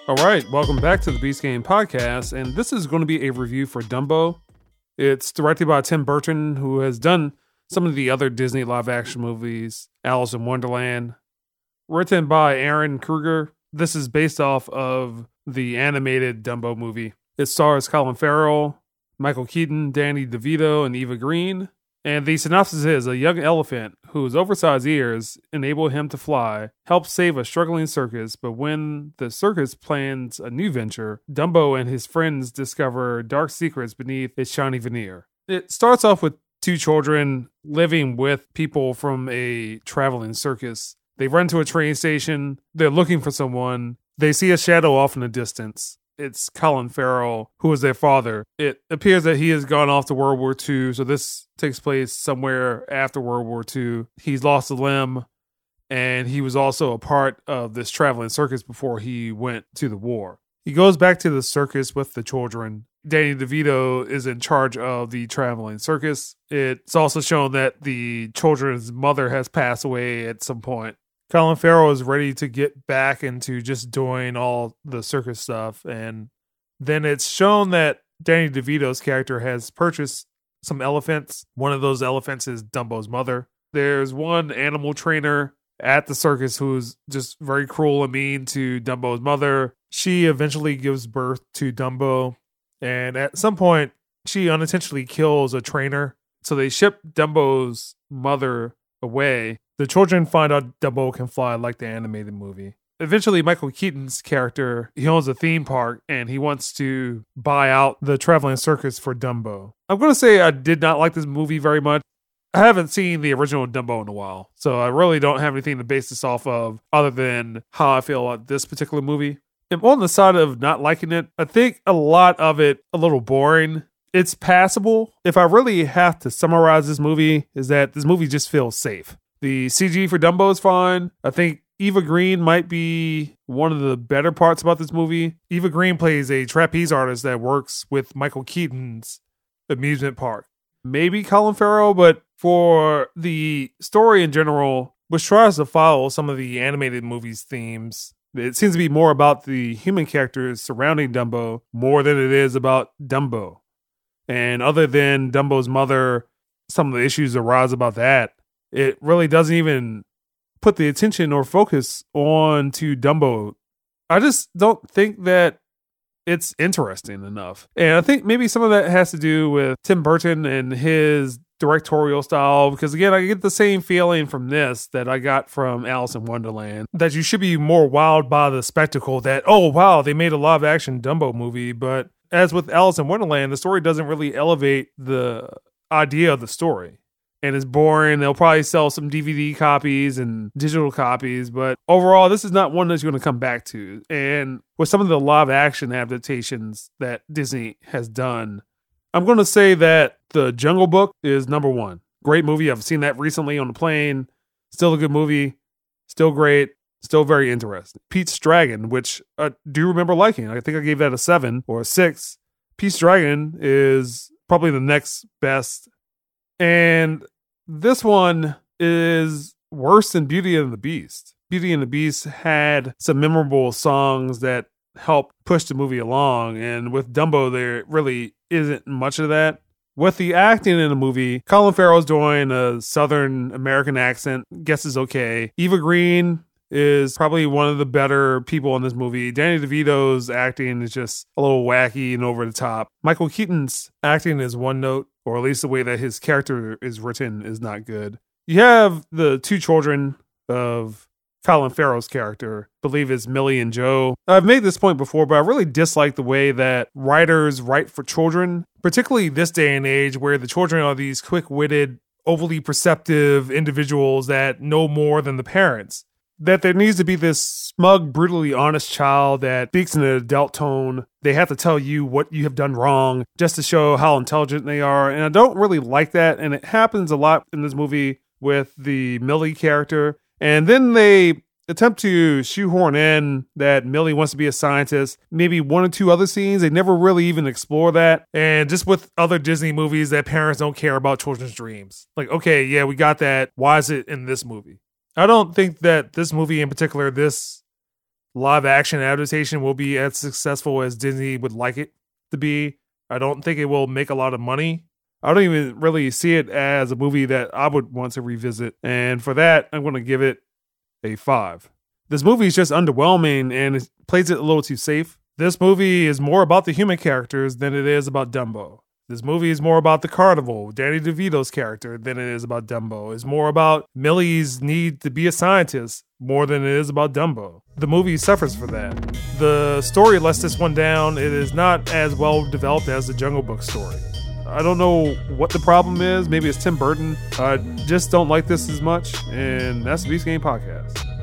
All right, welcome back to the Beast Game Podcast, and this is going to be a review for Dumbo. It's directed by Tim Burton, who has done some of the other Disney live-action movies, Alice in Wonderland. Written by Aaron Kruger, this is based off of the animated Dumbo movie. It stars Colin Farrell, Michael Keaton, Danny DeVito, and Eva Green. And the synopsis is a young elephant whose oversized ears enable him to fly helps save a struggling circus, but when the circus plans a new venture, Dumbo and his friends discover dark secrets beneath its shiny veneer. It starts off with two children living with people from a traveling circus. They run to a train station, they're looking for someone, they see a shadow off in the distance. It's Colin Farrell, who is their father. It appears that he has gone off to World War II, so this takes place somewhere after World War II. He's lost a limb, and he was also a part of this traveling circus before he went to the war. He goes back to the circus with the children. Danny DeVito is in charge of the traveling circus. It's also shown that the children's mother has passed away at some point. Colin Farrell is ready to get back into just doing all the circus stuff. And then it's shown that Danny DeVito's character has purchased some elephants. One of those elephants is Dumbo's mother. There's one animal trainer at the circus who's just very cruel and mean to Dumbo's mother. She eventually gives birth to Dumbo. And at some point, she unintentionally kills a trainer. So they ship Dumbo's mother away. The children find out Dumbo can fly like the animated movie. Eventually, Michael Keaton's character, he owns a theme park and he wants to buy out the traveling circus for Dumbo. I'm going to say I did not like this movie very much. I haven't seen the original Dumbo in a while, so I really don't have anything to base this off of other than how I feel about this particular movie. I'm on the side of not liking it. I think a lot of it a little boring. It's passable. If I really have to summarize this movie, is that this movie just feels safe. The CG for Dumbo is fine. I think Eva Green might be one of the better parts about this movie. Eva Green plays a trapeze artist that works with Michael Keaton's amusement park. Maybe Colin Farrell, but for the story in general, which tries to follow some of the animated movies' themes, it seems to be more about the human characters surrounding Dumbo more than it is about Dumbo. And other than Dumbo's mother, some of the issues arise about that. It really doesn't even put the attention or focus on to Dumbo. I just don't think that it's interesting enough. And I think maybe some of that has to do with Tim Burton and his directorial style. Because again, I get the same feeling from this that I got from Alice in Wonderland. That you should be more wowed by the spectacle that, oh wow, they made a live action Dumbo movie. But as with Alice in Wonderland, the story doesn't really elevate the idea of the story. And it's boring. They'll probably sell some DVD copies and digital copies, but overall, this is not one that you're going to come back to. And with some of the live action adaptations that Disney has done, I'm going to say that The Jungle Book is number one. Great movie. I've seen that recently on the plane. Still a good movie. Still great. Still very interesting. Pete's Dragon, which I do remember liking. I think I gave that a 7 or a 6. Pete's Dragon is probably the next best. And this one is worse than Beauty and the Beast. Beauty and the Beast had some memorable songs that helped push the movie along. And with Dumbo, there really isn't much of that. With the acting in the movie, Colin Farrell's doing a Southern American accent. Guess is okay. Eva Green is probably one of the better people in this movie. Danny DeVito's acting is just a little wacky and over the top. Michael Keaton's acting is one note, or at least the way that his character is written is not good. You have the two children of Colin Farrell's character, I believe it's Millie and Joe. I've made this point before, but I really dislike the way that writers write for children, particularly this day and age where the children are these quick-witted, overly perceptive individuals that know more than the parents. That there needs to be this smug, brutally honest child that speaks in an adult tone. They have to tell you what you have done wrong just to show how intelligent they are. And I don't really like that. And it happens a lot in this movie with the Millie character. And then they attempt to shoehorn in that Millie wants to be a scientist. Maybe one or two other scenes. They never really even explore that. And just with other Disney movies that parents don't care about children's dreams. Like, okay, yeah, we got that. Why is it in this movie? I don't think that this movie in particular, this live action adaptation will be as successful as Disney would like it to be. I don't think it will make a lot of money. I don't even really see it as a movie that I would want to revisit. And for that, I'm going to give it a 5. This movie is just underwhelming and it plays it a little too safe. This movie is more about the human characters than it is about Dumbo. This movie is more about the carnival, Danny DeVito's character, than it is about Dumbo. It's more about Millie's need to be a scientist more than it is about Dumbo. The movie suffers for that. The story lets this one down. It is not as well developed as the Jungle Book story. I don't know what the problem is. Maybe it's Tim Burton. I just don't like this as much. And that's the Beast Game Podcast.